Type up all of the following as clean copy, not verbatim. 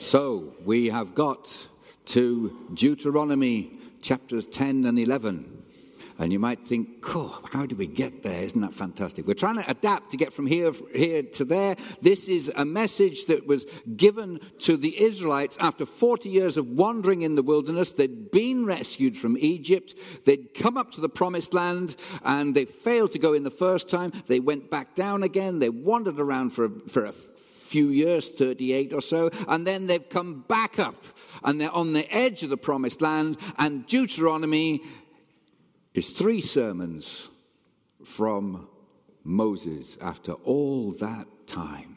So we have got to Deuteronomy chapters 10 and 11. And you might think, how do we get there? Isn't that fantastic? We're trying to adapt to get from here to there. This is a message that was given to the Israelites after 40 years of wandering in the wilderness. They'd been rescued from Egypt. They'd come up to the promised land, and they failed to go in the first time. They went back down again. They wandered around for a few years, 38 or so, and then they've come back up, and they're on the edge of the promised land, and Deuteronomy is 3 sermons from Moses after all that time.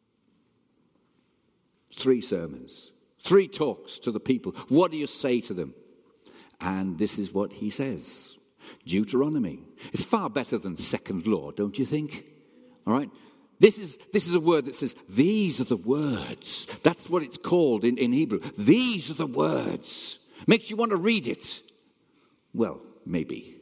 3 sermons, 3 talks to the people. What do you say to them? And this is what he says. Deuteronomy. It's far better than second law, don't you think? All right? This is a word that says, these are the words. That's what it's called in Hebrew. These are the words. Makes you want to read it. Well, maybe.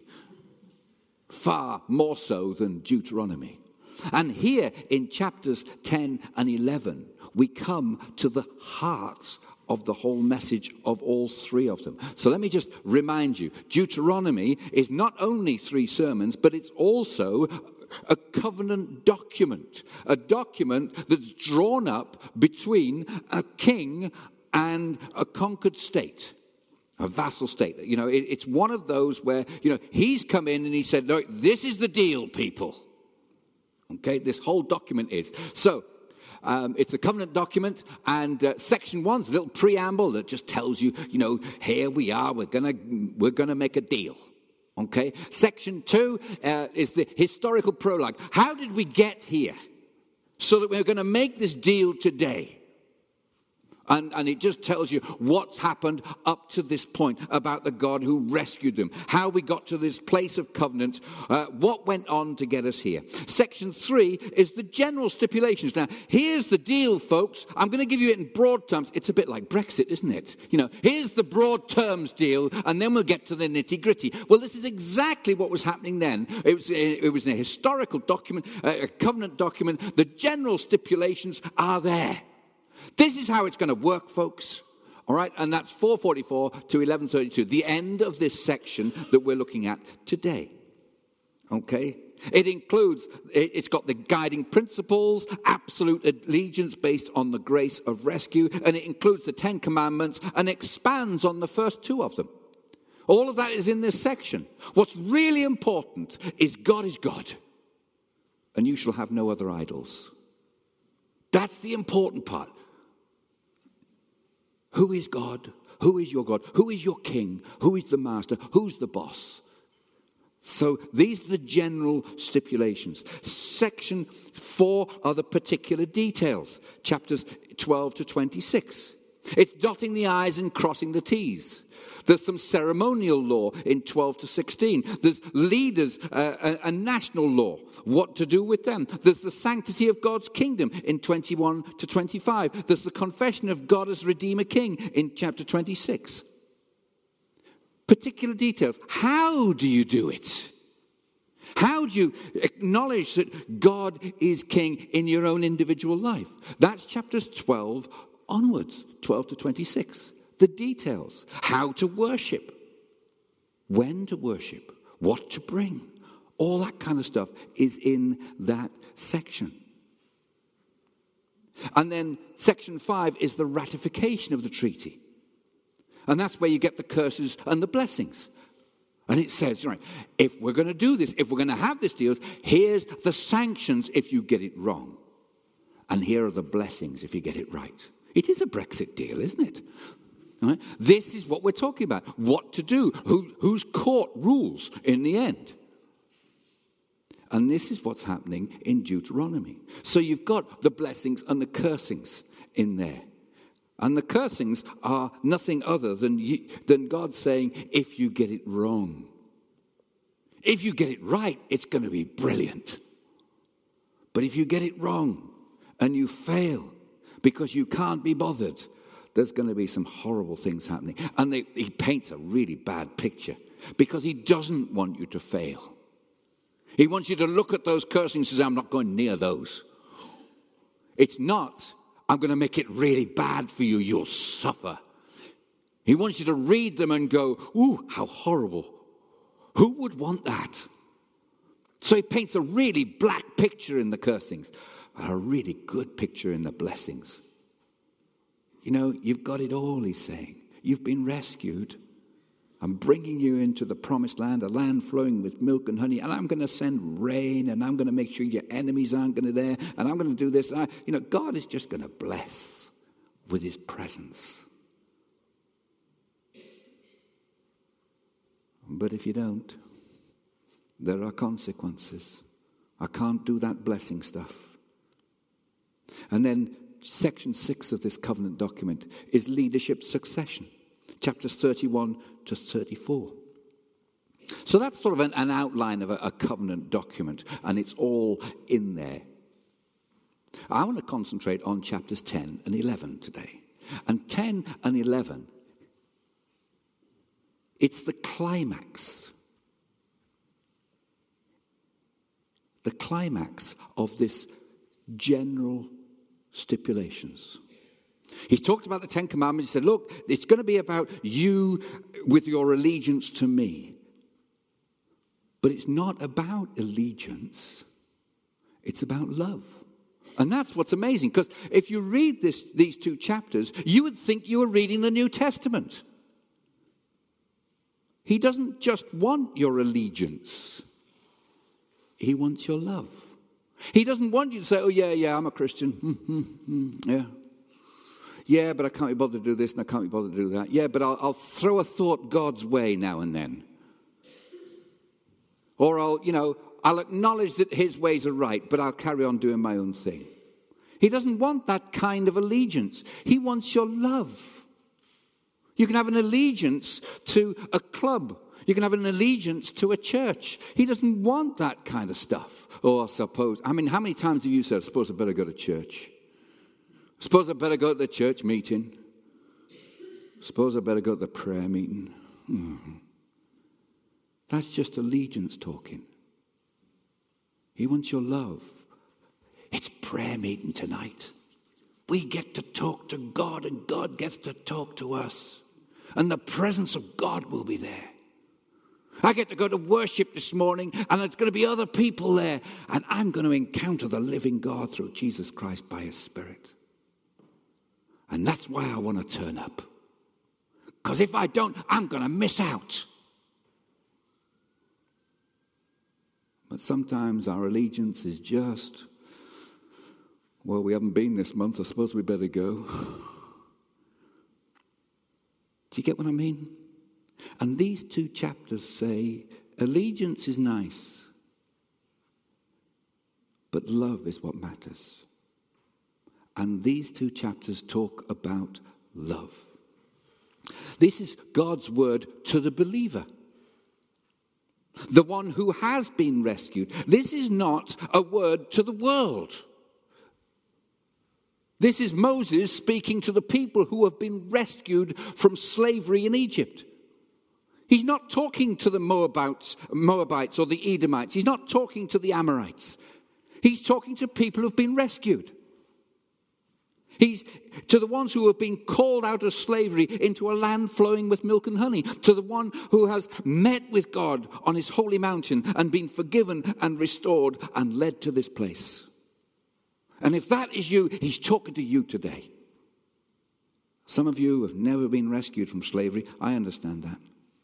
Far more so than Deuteronomy. And here in chapters 10 and 11, we come to the heart of the whole message of all 3 of them. So let me just remind you, Deuteronomy is not only 3 sermons, but it's also a covenant document. A document that's drawn up between a king and a conquered state. A vassal state. It's one of those where, he's come in and he said, look, this is the deal, people. Okay, this whole document is. So, it's a covenant document, and section 1's a little preamble that just tells you, here we are, we're gonna make a deal. Okay, section 2 is the historical prologue. How did we get here? So that we're going to make this deal today. And it just tells you what's happened up to this point about the God who rescued them, how we got to this place of covenant, what went on to get us here. Section 3 is the general stipulations. Now, here's the deal, folks. I'm going to give you it in broad terms. It's a bit like Brexit, isn't it? Here's the broad terms deal, and then we'll get to the nitty-gritty. Well, this is exactly what was happening then. It was a historical document, a covenant document. The general stipulations are there. This is how it's going to work, folks. All right, and that's 444 to 1132, the end of this section that we're looking at today. Okay? It's got the guiding principles, absolute allegiance based on the grace of rescue, and it includes the 10 commandments and expands on the first 2 of them. All of that is in this section. What's really important is God, and you shall have no other idols. That's the important part. Who is God? Who is your God? Who is your king? Who is the master? Who's the boss? So these are the general stipulations. Section 4 are the particular details. Chapters 12 to 26. It's dotting the I's and crossing the T's. There's some ceremonial law in 12 to 16. There's leaders, a national law, what to do with them. There's the sanctity of God's kingdom in 21 to 25. There's the confession of God as Redeemer King in chapter 26. Particular details. How do you do it? How do you acknowledge that God is King in your own individual life? That's chapters 12 onwards, 12 to 26. The details, how to worship, when to worship, what to bring, all that kind of stuff is in that section. And then section 5 is the ratification of the treaty. And that's where you get the curses and the blessings. And it says, right, if we're going to do this, if we're going to have this deal, here's the sanctions if you get it wrong. And here are the blessings if you get it right. It is a Brexit deal, isn't it? Right? This is what we're talking about. What to do. Whose court rules in the end. And this is what's happening in Deuteronomy. So you've got the blessings and the cursings in there. And the cursings are nothing other than God saying, if you get it wrong. If you get it right, it's going to be brilliant. But if you get it wrong and you fail because you can't be bothered, there's going to be some horrible things happening. And he paints a really bad picture because he doesn't want you to fail. He wants you to look at those cursings and say, I'm not going near those. It's not I'm going to make it really bad for you. You'll suffer. He wants you to read them and go, ooh, how horrible. Who would want that? So he paints a really black picture in the cursings, a really good picture in the blessings. You know, you've got it all, he's saying. You've been rescued. I'm bringing you into the promised land, a land flowing with milk and honey, and I'm going to send rain, and I'm going to make sure your enemies aren't going to there, and I'm going to do this. And God is just going to bless with his presence. But if you don't, there are consequences. I can't do that blessing stuff. And then section 6 of this covenant document is leadership succession, chapters 31 to 34. So that's sort of an outline of a covenant document, and it's all in there. I want to concentrate on chapters 10 and 11 today. And 10 and 11, it's the climax. The climax of this general stipulations. He talked about the Ten Commandments. He said, look, it's going to be about you with your allegiance to me. But it's not about allegiance. It's about love. And that's what's amazing, because if you read these two chapters, you would think you were reading the New Testament. He doesn't just want your allegiance. He wants your love. He doesn't want you to say, oh, yeah, I'm a Christian. Yeah. Yeah, but I can't be bothered to do this and I can't be bothered to do that. Yeah, but I'll throw a thought God's way now and then. Or I'll acknowledge that his ways are right, but I'll carry on doing my own thing. He doesn't want that kind of allegiance. He wants your love. You can have an allegiance to a club. You can have an allegiance to a church. He doesn't want that kind of stuff. Oh, I suppose. I mean, how many times have you said, I suppose I better go to church? I suppose I better go to the church meeting? I suppose I better go to the prayer meeting? That's just allegiance talking. He wants your love. It's prayer meeting tonight. We get to talk to God and God gets to talk to us. And the presence of God will be there. I get to go to worship this morning and there's going to be other people there. And I'm going to encounter the living God through Jesus Christ by his Spirit. And that's why I want to turn up. Because if I don't, I'm going to miss out. But sometimes our allegiance is just, well, we haven't been this month. I suppose we better go. Do you get what I mean? And these two chapters say allegiance is nice, but love is what matters. And these two chapters talk about love. This is God's word to the believer, the one who has been rescued. This is not a word to the world. This is Moses speaking to the people who have been rescued from slavery in Egypt. He's not talking to the Moabites or the Edomites. He's not talking to the Amorites. He's talking to people who've been rescued. He's to the ones who have been called out of slavery into a land flowing with milk and honey. To the one who has met with God on his holy mountain and been forgiven and restored and led to this place. And if that is you, he's talking to you today. Some of you have never been rescued from slavery. I understand that.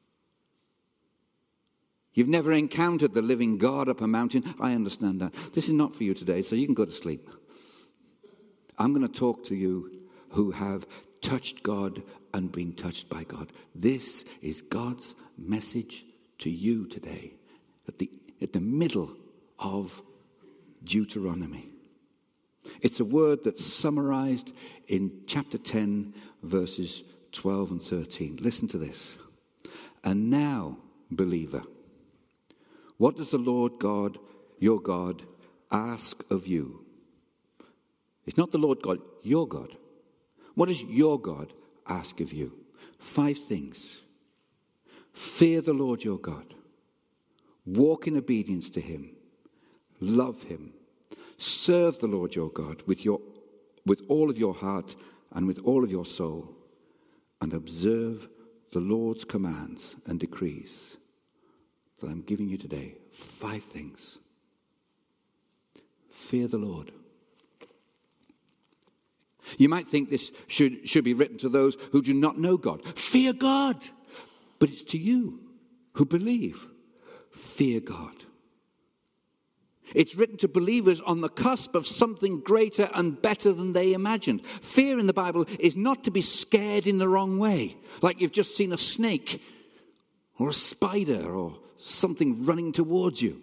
You've never encountered the living God up a mountain. I understand that. This is not for you today, so you can go to sleep. I'm going to talk to you who have touched God and been touched by God. This is God's message to you today at the middle of Deuteronomy. It's a word that's summarized in chapter 10, verses 12 and 13. Listen to this. And now, believer, what does the Lord God, your God, ask of you? It's not the Lord God, your God. What does your God ask of you? 5 things. Fear the Lord your God. Walk in obedience to him. Love him. Serve the Lord your God with with all of your heart and with all of your soul, and observe the Lord's commands and decrees that I'm giving you today. 5 things. Fear the Lord. You might think this should be written to those who do not know God. Fear God. But it's to you who believe. Fear God. It's written to believers on the cusp of something greater and better than they imagined. Fear in the Bible is not to be scared in the wrong way, like you've just seen a snake or a spider or something running towards you.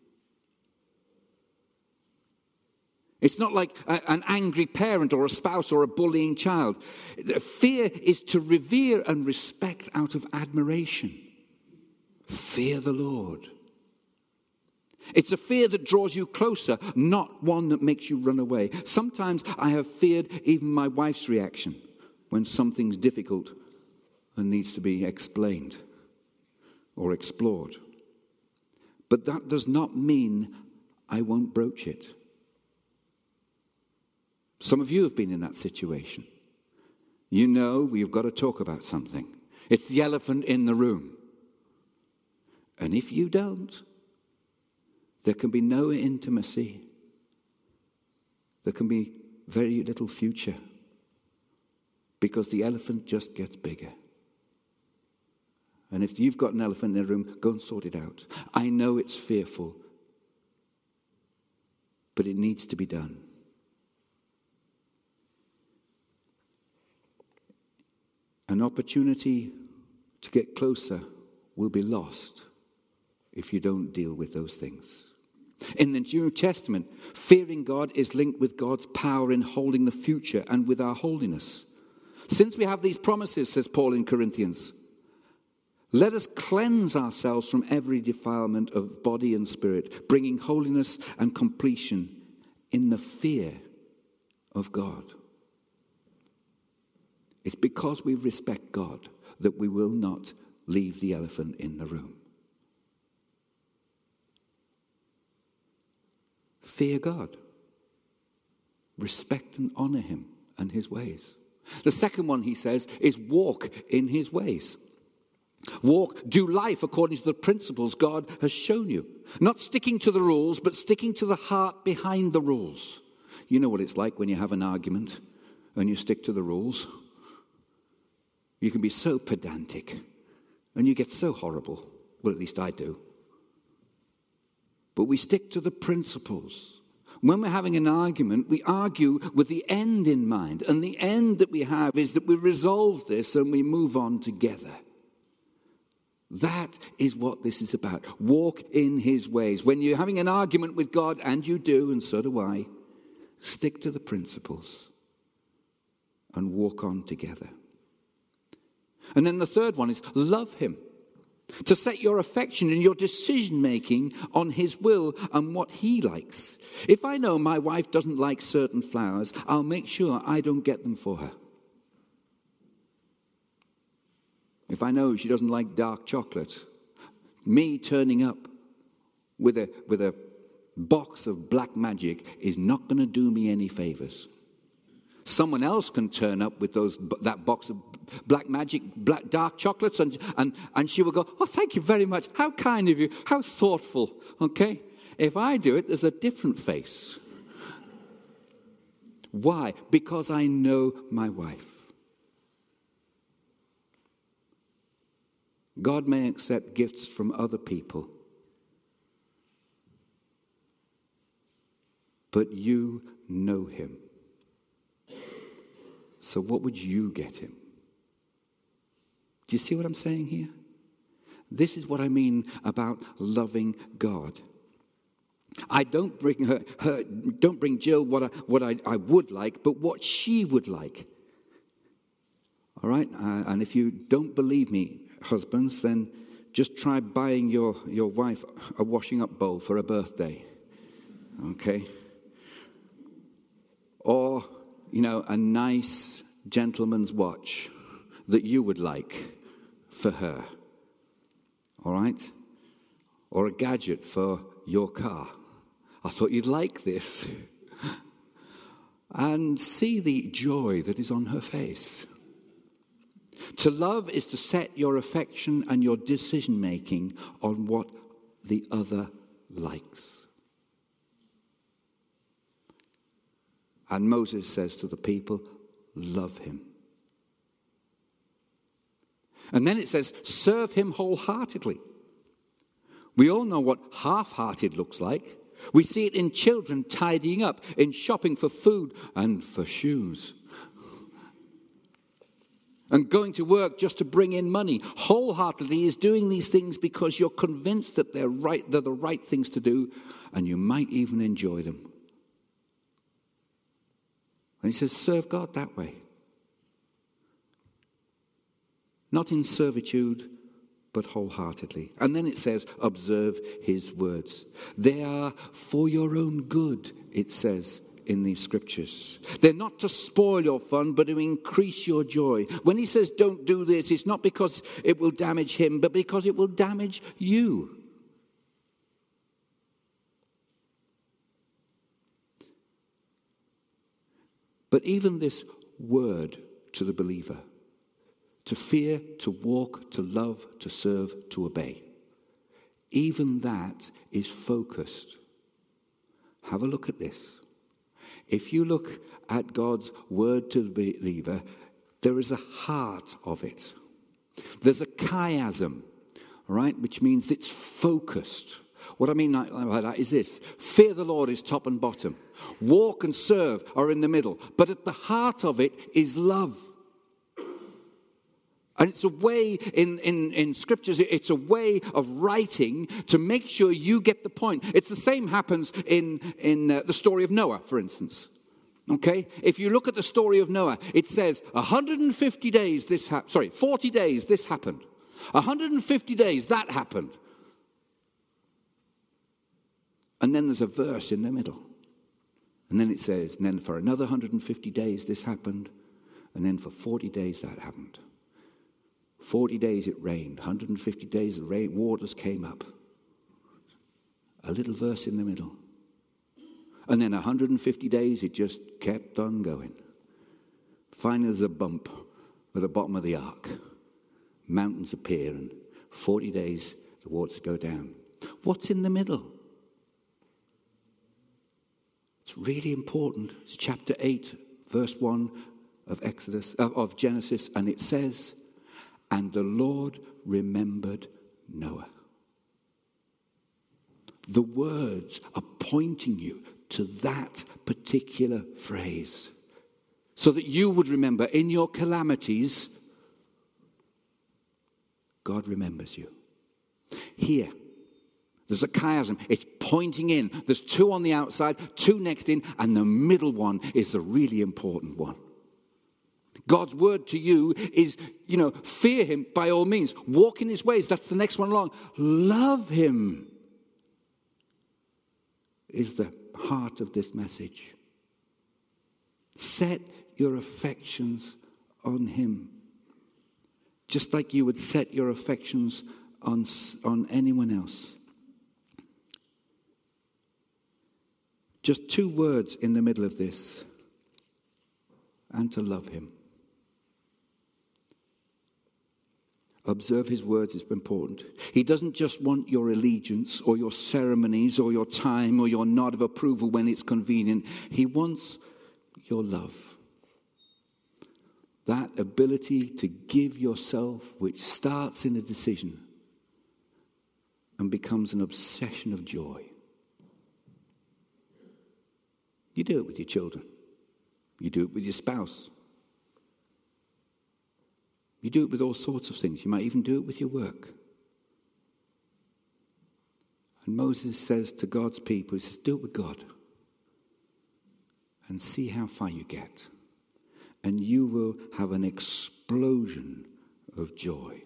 It's not like an angry parent or a spouse or a bullying child. Fear is to revere and respect out of admiration. Fear the Lord. It's a fear that draws you closer, not one that makes you run away. Sometimes I have feared even my wife's reaction when something's difficult and needs to be explained or explored. But that does not mean I won't broach it. Some of you have been in that situation. You know we've got to talk about something. It's the elephant in the room. And if you don't, there can be no intimacy. There can be very little future. Because the elephant just gets bigger. And if you've got an elephant in the room, go and sort it out. I know it's fearful. But it needs to be done. An opportunity to get closer will be lost if you don't deal with those things. In the New Testament, fearing God is linked with God's power in holding the future and with our holiness. Since we have these promises, says Paul in Corinthians, let us cleanse ourselves from every defilement of body and spirit, bringing holiness and completion in the fear of God. It's because we respect God that we will not leave the elephant in the room. Fear God. Respect and honor him and his ways. The second one, he says, is walk in his ways. Walk, do life according to the principles God has shown you. Not sticking to the rules, but sticking to the heart behind the rules. You know what it's like when you have an argument and you stick to the rules. You can be so pedantic and you get so horrible. Well, at least I do. But we stick to the principles. When we're having an argument, we argue with the end in mind. And the end that we have is that we resolve this and we move on together. That is what this is about. Walk in his ways. When you're having an argument with God, and you do, and so do I, stick to the principles and walk on together. And then the third one is love him. To set your affection and your decision-making on his will and what he likes. If I know my wife doesn't like certain flowers, I'll make sure I don't get them for her. If I know she doesn't like dark chocolate, me turning up with a box of black magic is not going to do me any favors. Someone else can turn up with that box of black magic, dark chocolates, and she will go, oh, thank you very much. How kind of you. How thoughtful. Okay? If I do it, there's a different face. Why? Because I know my wife. God may accept gifts from other people, but you know him. So what would you get him? Do you see what I'm saying here? This is what I mean about loving God. I don't bring don't bring Jill what I would like, but what she would like. All right? And if you don't believe me, husbands, then just try buying your wife a washing up bowl for her birthday. Okay? Or, a nice gentleman's watch that you would like for her. All right? Or a gadget for your car. I thought you'd like this. and see the joy that is on her face. To love is to set your affection and your decision-making on what the other likes. And Moses says to the people, love him. And then it says, serve him wholeheartedly. We all know what half-hearted looks like. We see it in children tidying up, in shopping for food and for shoes. And going to work just to bring in money. Wholeheartedly is doing these things because you're convinced that they're the right things to do, and you might even enjoy them. And he says, serve God that way. Not in servitude, but wholeheartedly. And then it says, observe his words. They are for your own good, it says in these scriptures. They're not to spoil your fun, but to increase your joy. When he says don't do this, it's not because it will damage him, but because it will damage you. But even this word to the believer, to fear, to walk, to love, to serve, to obey, even that is focused. Have a look at this. If you look at God's word to the believer, there is a heart of it. There's a chiasm, right, which means it's focused. What I mean by that is this. Fear the Lord is top and bottom. Walk and serve are in the middle. But at the heart of it is love. And it's a way, in scriptures, it's a way of writing to make sure you get the point. It's the same happens in the story of Noah, for instance. Okay? If you look at the story of Noah, it says 150 days this happened. 40 days this happened. 150 days that happened. And then there's a verse in the middle. And then it says, and then for another 150 days this happened. And then for 40 days that happened. 40 days it rained. 150 days the waters came up. A little verse in the middle. And then 150 days it just kept on going. Finally there's a bump at the bottom of the ark. Mountains appear and 40 days the waters go down. What's in the middle? It's really important. It's chapter 8, verse 1 of Genesis, and it says, and the Lord remembered Noah. The words are pointing you to that particular phrase so that you would remember in your calamities, God remembers you. Here, there's a chiasm. It's pointing in. There's two on the outside, two next in, and the middle one is the really important one. God's word to you is, fear him by all means. Walk in his ways. That's the next one along. Love him is the heart of this message. Set your affections on him. Just like you would set your affections on anyone else. Just two words in the middle of this. And to love him. Observe his words is important. He doesn't just want your allegiance or your ceremonies or your time or your nod of approval when it's convenient. He wants your love. That ability to give yourself, which starts in a decision and becomes an obsession of joy. You do it with your children. You do it with your spouse. You do it with all sorts of things. You might even do it with your work. And Moses says to God's people, he says, do it with God. And see how far you get. And you will have an explosion of joy.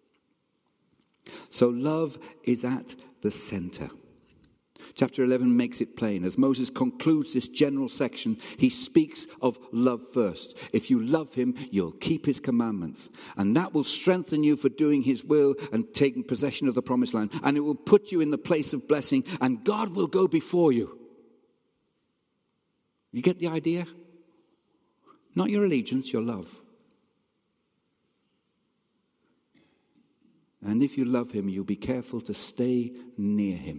So love is at the center. Chapter 11 makes it plain. As Moses concludes this general section, he speaks of love first. If you love him, you'll keep his commandments. And that will strengthen you for doing his will and taking possession of the promised land. And it will put you in the place of blessing. And God will go before you. You get the idea? Not your allegiance, your love. And if you love him, you'll be careful to stay near him.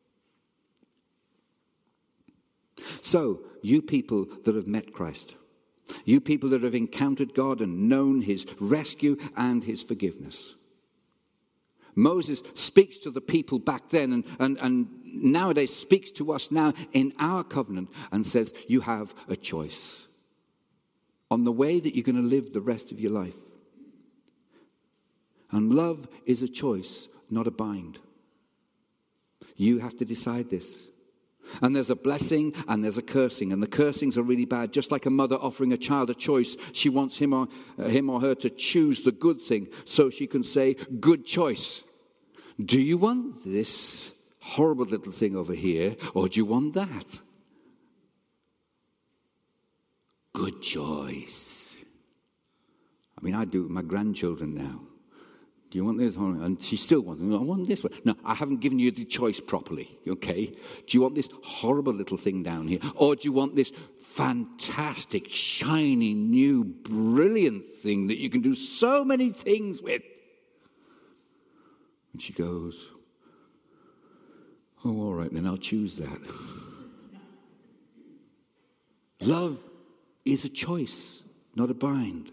So, you people that have met Christ, you people that have encountered God and known his rescue and his forgiveness. Moses speaks to the people back then and nowadays speaks to us now in our covenant and says, you have a choice on the way that you're going to live the rest of your life. And love is a choice, not a bind. You have to decide this. And there's a blessing and there's a cursing. And the cursings are really bad. Just like a mother offering a child a choice, she wants him or her to choose the good thing so she can say, good choice. Do you want this horrible little thing over here, or do you want that? Good choice. I mean, I do it with my grandchildren now. Do you want this? And she still wants it. I want this one. No, I haven't given you the choice properly, okay? Do you want this horrible little thing down here? Or do you want this fantastic, shiny, new, brilliant thing that you can do so many things with? And she goes, oh, all right, then I'll choose that. Love is a choice, not a bind.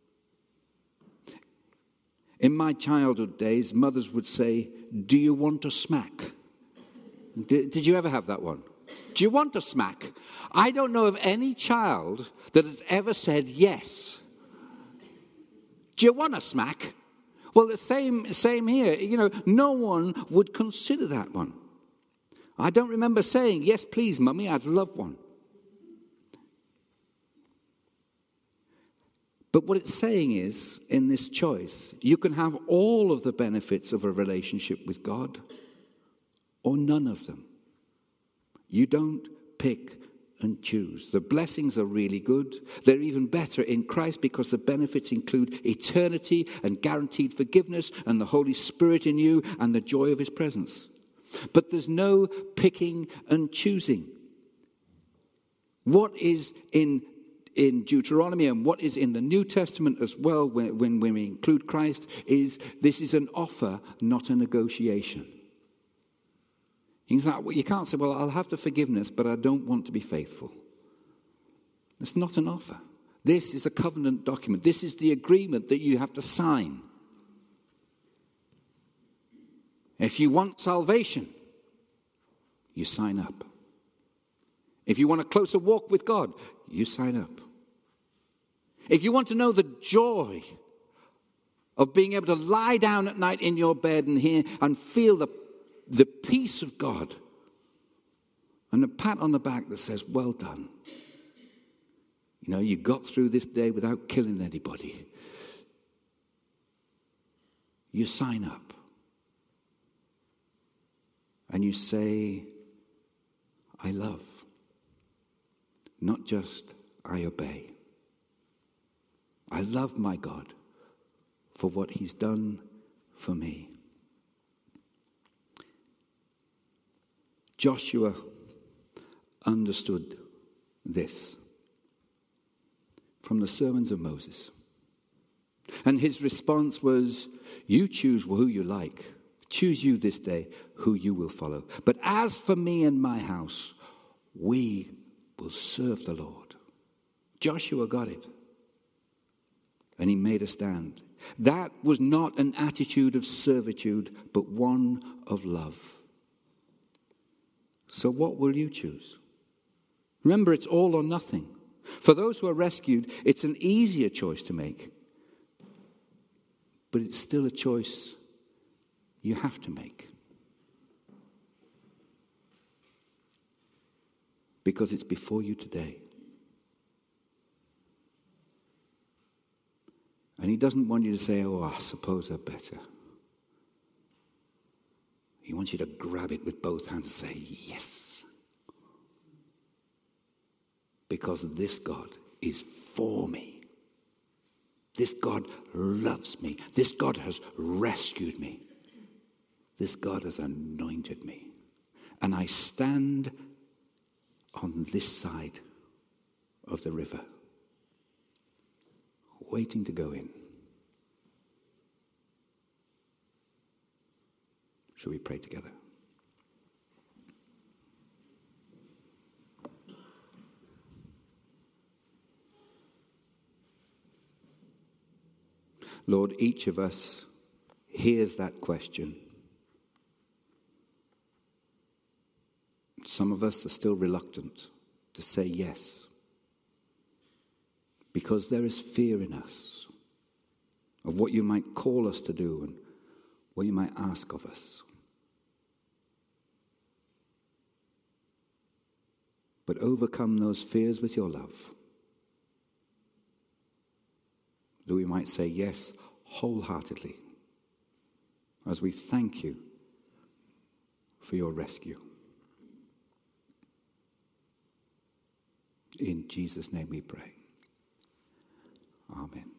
In my childhood days, mothers would say, do you want a smack? Did you ever have that one? Do you want a smack? I don't know of any child that has ever said yes. Do you want a smack? Well, the same here. You know, no one would consider that one. I don't remember saying, yes, please, Mummy, I'd love one. But what it's saying is, in this choice, you can have all of the benefits of a relationship with God, or none of them. You don't pick and choose. The blessings are really good. They're even better in Christ because the benefits include eternity and guaranteed forgiveness and the Holy Spirit in you and the joy of his presence. But there's no picking and choosing. What is in Deuteronomy and what is in the New Testament as well when we include Christ is this is an offer, not a negotiation. You can't say, well, I'll have the forgiveness, but I don't want to be faithful. It's not an offer. This is a covenant document. This is the agreement that you have to sign. If you want salvation, you sign up. If you want a closer walk with God, you sign up. If you want to know the joy of being able to lie down at night in your bed and hear and feel the peace of God and a pat on the back that says, well done. You know, you got through this day without killing anybody. You sign up. And you say, I love. Not just, I obey. I love my God for what he's done for me. Joshua understood this from the sermons of Moses. And his response was, you choose who you like. Choose you this day who you will follow. But as for me and my house, we will serve the Lord. Joshua got it. And he made a stand. That was not an attitude of servitude, but one of love. So what will you choose? Remember, it's all or nothing. For those who are rescued, it's an easier choice to make. But it's still a choice you have to make. Because it's before you today. And he doesn't want you to say, oh, I suppose they're better. He wants you to grab it with both hands and say, yes. Because this God is for me. This God loves me. This God has rescued me. This God has anointed me. And I stand on this side of the river. waiting to go in. Shall we pray together? Lord, each of us hears that question. Some of us are still reluctant to say yes because there is fear in us of what you might call us to do and what you might ask of us. But overcome those fears with your love, that we might say yes wholeheartedly as we thank you for your rescue. In Jesus' name we pray. Amen.